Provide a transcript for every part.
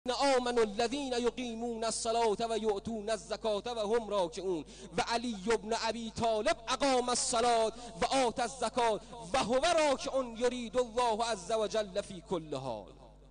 آمنوا الذين يقيمون الصلاة ويؤتون الزكاة وهم راكعون و علی بن ابی طالب اقام الصلاة و آت الزکاة و هو راکع یرید الله عز وجل فی کل حال.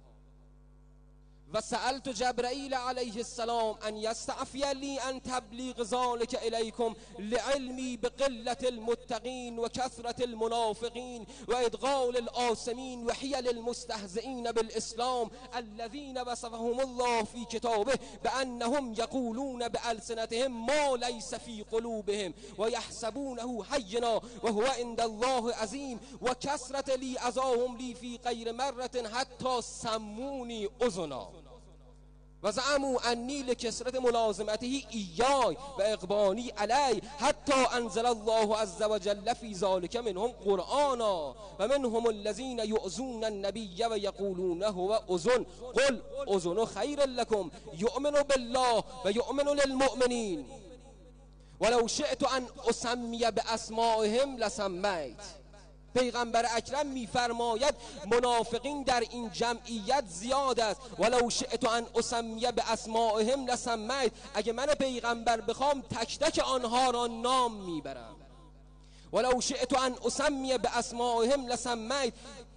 و سألت جبرائیل علیه السلام ان یستعفی لی ان تبلیغ ذلك الیکم لعلمی بقلة المتقین و کثرة المنافقین و ادغال الآثمین و حیل المستهزئین بالاسلام الذین وصفهم الله فی کتابه بانهم یقولون بألسنتهم ما لیس فی قلوبهم و یحسبونه هینا و هو عند الله عظیم و کثرة لی اذاهم لی فی غیر مرة حتی سمونی اذنا و زعموا انی لکثرت ملازمته ایای و اقبانی علی حتی انزل الله عز وجل فی ذلک منهم قرآنا و منهم الذین یؤذون النبی و یقولون هو اذن قل اذن خیر لکم یؤمن بالله و یؤمن للمؤمنین ولو شئت ان اسمی باسمائهم لسمیت. پیغمبر اکرم میفرماید منافقین در این جمعیت زیاد است. ولو شئت ان اسمی باسمائهم لسمیت. اگه من پیغمبر بخوام تک تک آنها را نام میبرم. ولو شئت ان اسمی باسمائهم لسمیت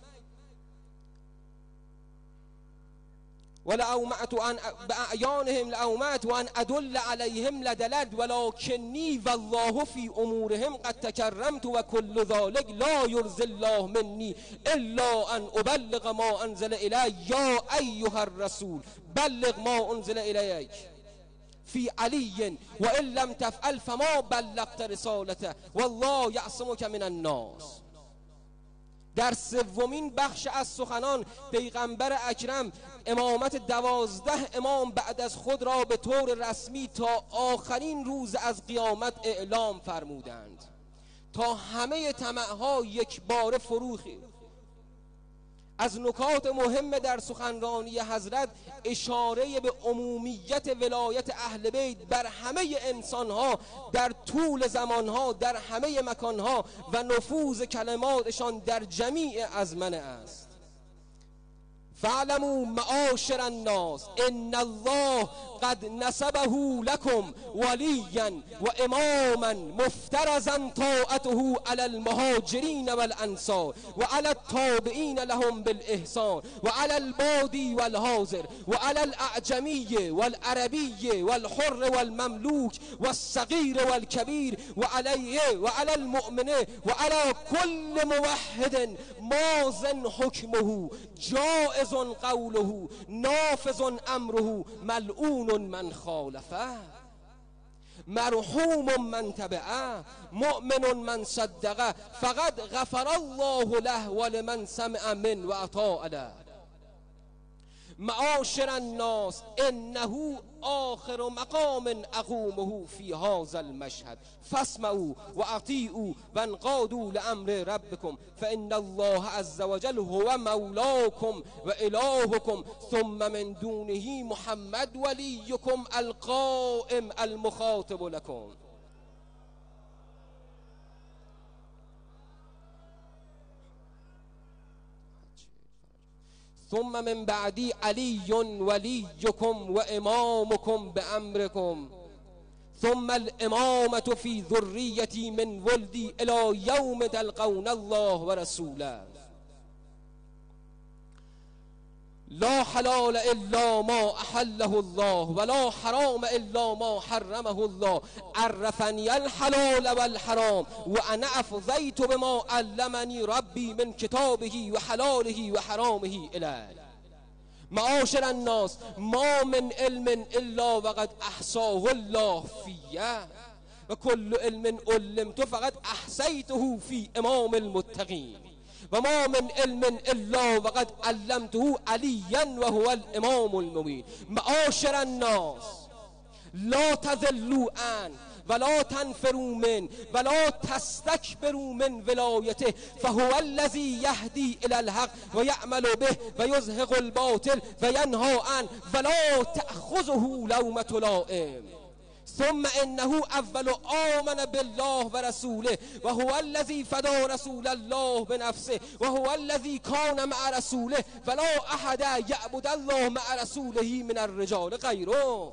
ولأومعت عن بأعيانهم لأومعت وأن أدل عليهم لدلت ولكني والله في أمورهم قد تكرمت وكل ذلك لا يرضي الله مني إلا أن أبلغ ما أنزل إلي يا أيها الرسول بلغ ما أنزل إليك في علي وإن لم تفعل فما بلغت رسالته والله يعصمك من الناس. در سومین بخش از سخنان پیغمبر اکرم امامت 12 امام بعد از خود را به طور رسمی تا آخرین روز از قیامت اعلام فرمودند تا همه طمع‌ها یک بار فروخی. از نکات مهم در سخنرانی حضرت اشاره به عمومیت ولایت اهل بیت بر همه انسانها در طول زمانها در همه مکانها و نفوذ کلماتشان در جمیع ازمنه است. فاعلموا معاشر الناس ان الله قد نسبه لكم وليا واماما مفترضا طاعته على المهاجرين والانصار وعلى التابعين لهم بالاحسان وعلى البادي والحاضر وعلى الاعجمي والعربي والحر والمملوك والصغير والكبير وعلى المؤمن وعلى كل موحد ماض حكمه جائز قوله نافذ امره ملعون من خالفه مرحوم من تبعه مؤمن من صدقه فقد غفر الله له ولمن سمع من و اطاع له. معاشر الناس انه آخر مقام اقومه في هذا المشهد فاسمعوا واطيعوا وانقادوا لامر ربكم فان الله عز وجل هو مولاكم والهكم ثم من دونه محمد وليكم القائم المخاطب لكم. ثم من بعدی علی ولیکم و امامکم بامرکم ثم الامامة في ذریتی من ولدی الى یوم تلقون الله و رسوله لا حلال الا ما احله الله ولا حرام الا ما حرمه الله عرفني الحلال والحرام وانا افضيت بما علمني ربي من كتابه وحلاله وحرامه اليه. معاشر الناس ما من علم الا وقد احصاه الله فيه وكل علم علمت فقد احصيته في امام المتقين وما من علم الا وقد علمته عليا وهو الامام المبين. معاشر الناس لا تذلوا عن ولا تنفروا من ولا تستكبروا من ولايته فهو الذي يهدي الى الحق ويعمل به ويزهق الباطل وينهى عنه ولا تأخذه لومة لائم. ثم انه اول آمن بالله و رسوله و هو الذی فدا رسول الله بنفسه و هو الذی کان مع رسوله ولا احد یعبد الله مع رسوله من الرجال غیره.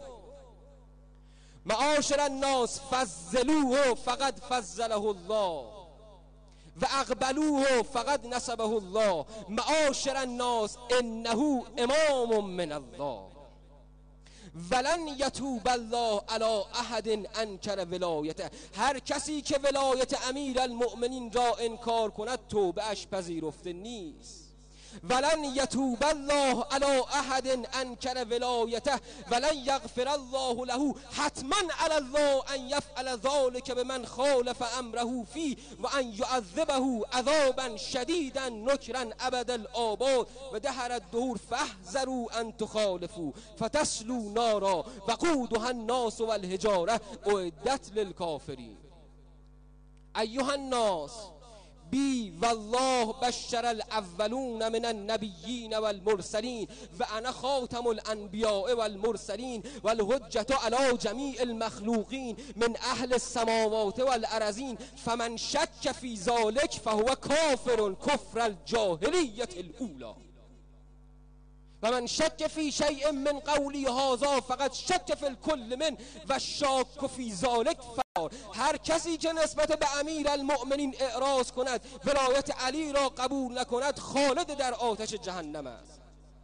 معاشر الناس فضلوه فقد فضله الله و اقبلوه فقد نصبه الله. معاشر الناس انه امام من الله ولن یتوب الله علی احد انکر ولایته. هر کسی که ولایت امیر المؤمنین را انکار کند توبه اش پذیرفته نیست. ولن یتوب الله علی احد انکر ولایته ولن یغفر الله له. حتما علی الله ان یفعل ذلک بمن خالف امره فی و ان یعذبه عذابا شدیدا نکرا ابد الآباد و دهر الدهور فاحذروا ان تخالفوا فتصلوا نارا وقودها الناس والحجاره اعدت للکافرین. ایها الناس بی والله بشر الاولون من النبیین والمرسلین و انا خاتم الانبیاء والمرسلین والحجة علی جمیع المخلوقین من اهل السماوات والارضین فمن شک فی ذلک فهو کافر کفر الجاهلیة الاولی و من شک فی شیء من قولی هذا فقد شک فی الکل من و شاک فی ذلک فار. هر کسی که نسبت به امیر المؤمنین اعراض کند ولایت علی را قبول نکند خالد در آتش جهنم است.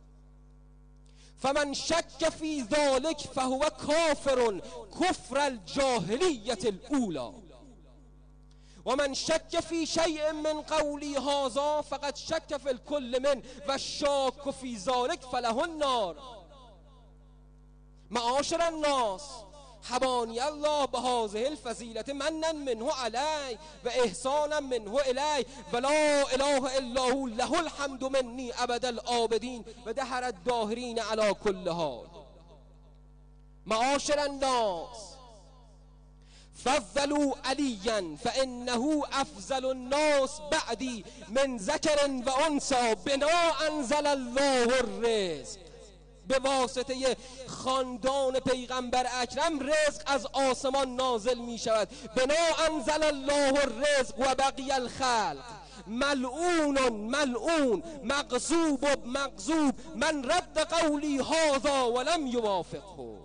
فمن شک فی ذلک فهو کافر کفر الجاهلیة الاولی و من شک فی شیء من قولی هذا فقد شک فی الکل من و شاک فی ذلک فله النار. معاشر الناس حبانی الله بهذه الفضیلة منا منه علی و احسانا منه الی و لا اله الا هو له الحمد منی ابد العابدین و دهر الداهرین علی کل حال. معاشر الناس فضلوا علیا فانه افضل الناس بعدی من ذکر و انثی بنا انزل الله الرزق. به واسطه خاندان پیغمبر اکرم رزق از آسمان نازل می شود. بنا انزل الله الرزق و بقی الخلق ملعون ملعون مغضوب مغضوب من رد قولی هذا ولم یوافقه.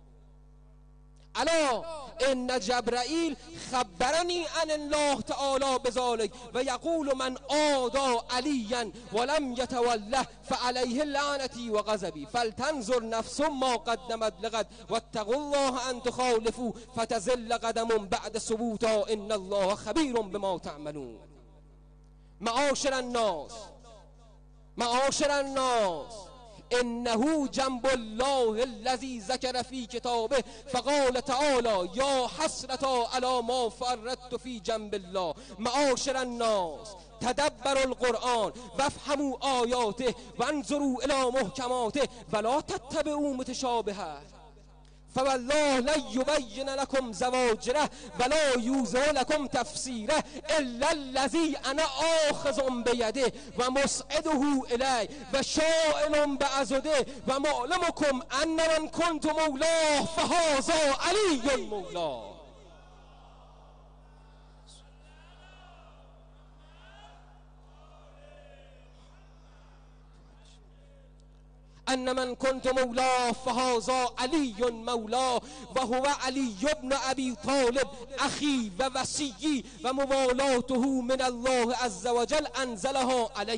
الا ان جبرائیل خبرنی عن الله تعالی بذلك و یقول من آدى علیا ولم یتوله فعلیه لعنتی و غضبی فلتنظر نفس ما قدمت لغد واتقوا الله ان تخالفوا فتزل قدم بعد ثبوتا ان الله خبیر بما تعملون. معاشر الناس معاشر الناس انه جنب الله الذي ذكر في كتابه فقال تعالى يا حسرة على ما فرطت في جنب الله. معاشر الناس تدبروا القرآن وافهموا آیاته وانظروا الى محکماته ولا تتبعوا متشابهات فوالله لا یبین لكم زواجره ولا یوضع لكم تفسیره الا الذی انا آخذ بیده و مسعده الی و شائل بعضده و معلمکم ان من کنت مولاه فهذا علی مولاه. ان من کنت مولاه فهذا علی مولاه و هو علی بن ابی طالب اخی و وصیی و موالاته من الله عز وجل انزلها علی.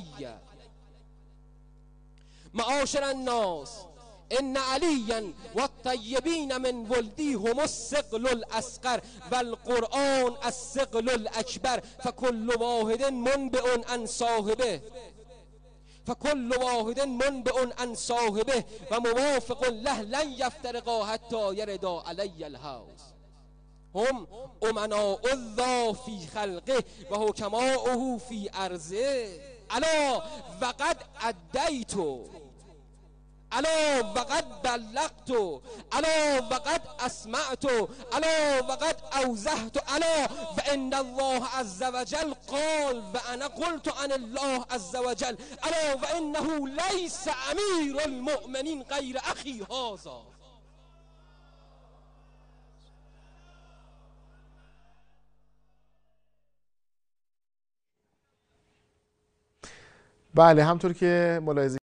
معاشر الناس ان علیا و الطیبین من ولدی هم الثقل الاصغر و القرآن الثقل الاکبر فکل واحد منبع عن صاحبه فكل واحد منبع عن صاحبه و موافق له لن یفترقا حتی یردا علی الحوض. هم امناء الله فی خلقه و حکماؤه فی ارضه. الا وقد ادیت الا وقد بلغت الا وقد اسمعت الا وقد اوضحت الا وان الله عز وجل قال وانا قلت عن الله عز وجل الا وانه ليس امیر المؤمنین غیر اخی هذا. بله همطور که ملاحظه